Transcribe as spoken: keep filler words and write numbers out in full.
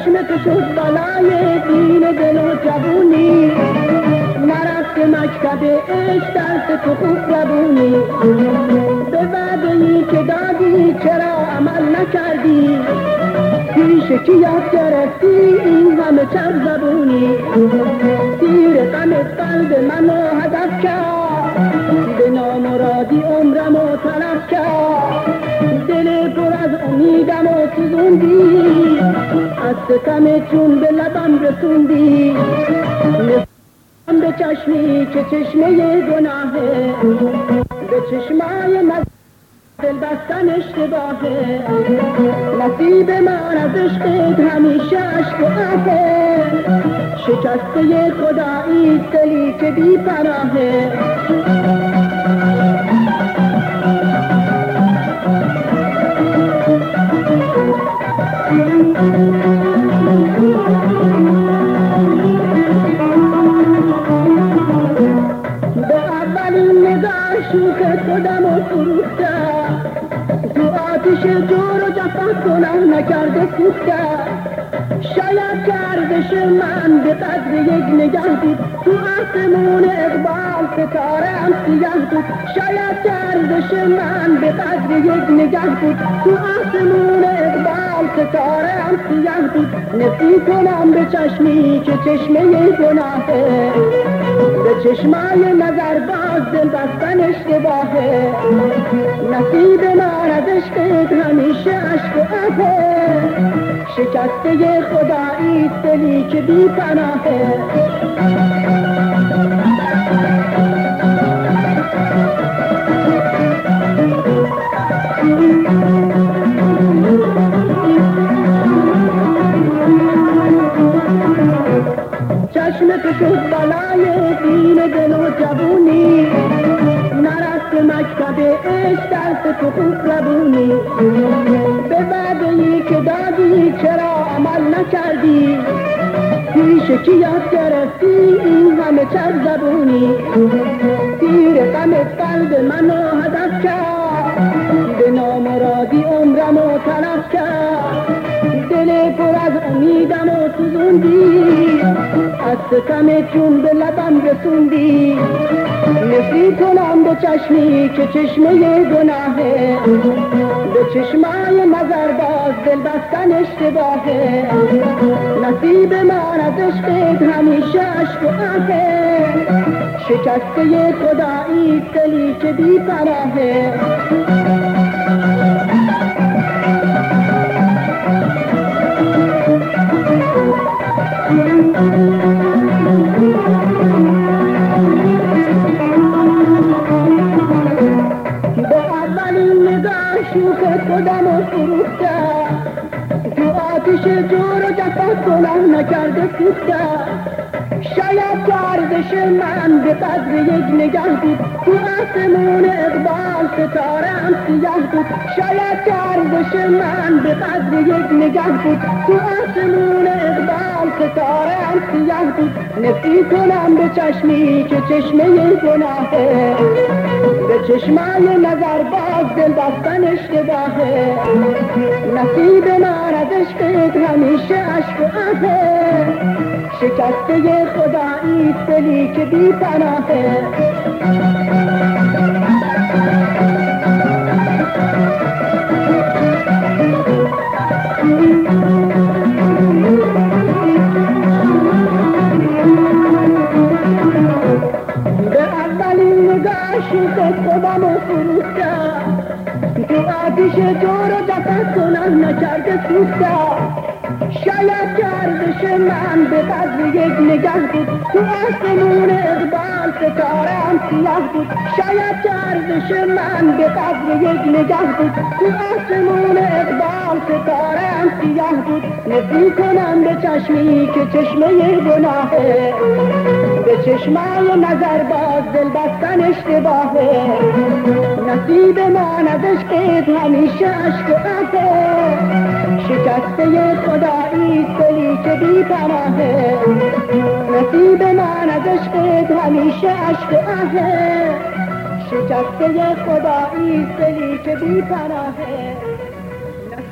چشم تو شد بالای دین دل و جوونی، نرفت مکتب عشق درس تو خوب زبونی، به وعده‌ای که دادی چرا عمل نکردی، پیش کی یاد گرفتی این همه چند زبونی، تیر غمت قلب منو هدف کرد، به نامرادی عمرمو تلف کرد، دل پر از امیدم و سوزوندی، از ستم چون به لبم رسوندی، نفرم به چشمی که چشمه گناهه، به چشمای مز دل بستن اشتباهه، نصیب من از عشقت همیشه عشق و آهه، شکسته خدایی دلی که بی پناهه. به اولین نگاه شوخ خودم و فروختم، تو آتش جور و جفا گناه نکرده سوختم، شاید گردش من به قدر یک نگاه بود، تو آسمون اقبال ستاره هم سیاه بود، شاید گردش من به قدر یک نگاه بود، تو آسمون اقبال ستاره هم سیاه بود، نفی کنم به چشمی که چشمه گناهه، به چشمای نظر باز دل بستن اشتباهه، نصیب من از عشقت همیشه عشق و آهه، شکسته خدایی دلی که بی پناهه. چشم تو شد بالای دین دل و جوونی، نرفت مکتب عشق درس تو خوب زبونی، به وعده‌ای که دادی چرا عمل نکردی، پیش کی یاد گرفتی این همه چند زبونی، تیر غمت قلب منو هدف کرد، به نامرادی عمرمو تلف کرد، دل پر از امیدم و سوزوندی، از ستم چون به لبم رسوندی، نفی کنم به چشمی که چشمه گناهه، به چشمای نظر باز دل بستن اشتباهه، نصیب من از عشقت همیشه عشق و آهه، شکسته خدایی دلی که بی پناهه. شوخ خودم و فروختم، تو آتش جور و جفا گناه نکرده سوختم، شاید گردش من به قدر یک نگاه بود، تو آسمون اقبال ستاره هم سیاه بود، شاید گردش من به قدر یک نگاه بود، تو آسمون اقبال ستاره هم سیاه بود، نفی کنم به چشمی که چشمه گناهه، به چشمای نظر باز دل بستن اشتباهه، نصیب من از عشقت همیشه عشق و آهه، شکسته خدایی دلی که بی پناهه. به اولین نگاه شوخ خودم و فروختم، تو آتش جور و جفا گناه نکرده سوختم، شاید گردش من به قدر یک نگاه بود، تو آسمون اقبال ستاره هم سیاه بود، شاید گردش من به قدر یک نگاه بود، تو آسمون اقبال ستاره هم سیاه بود، نفی کنم به چشمی که چشمه گناهه، به چشمای نظر باز دل بستن اشتباهه، نصیب من از عشقت همیشه عشق و آهه، شکسته خدایی دلی که بی پناهه، نصیب من از عشقت همیشه عشق و آهه، شکسته خدایی دلی که بی پناهه.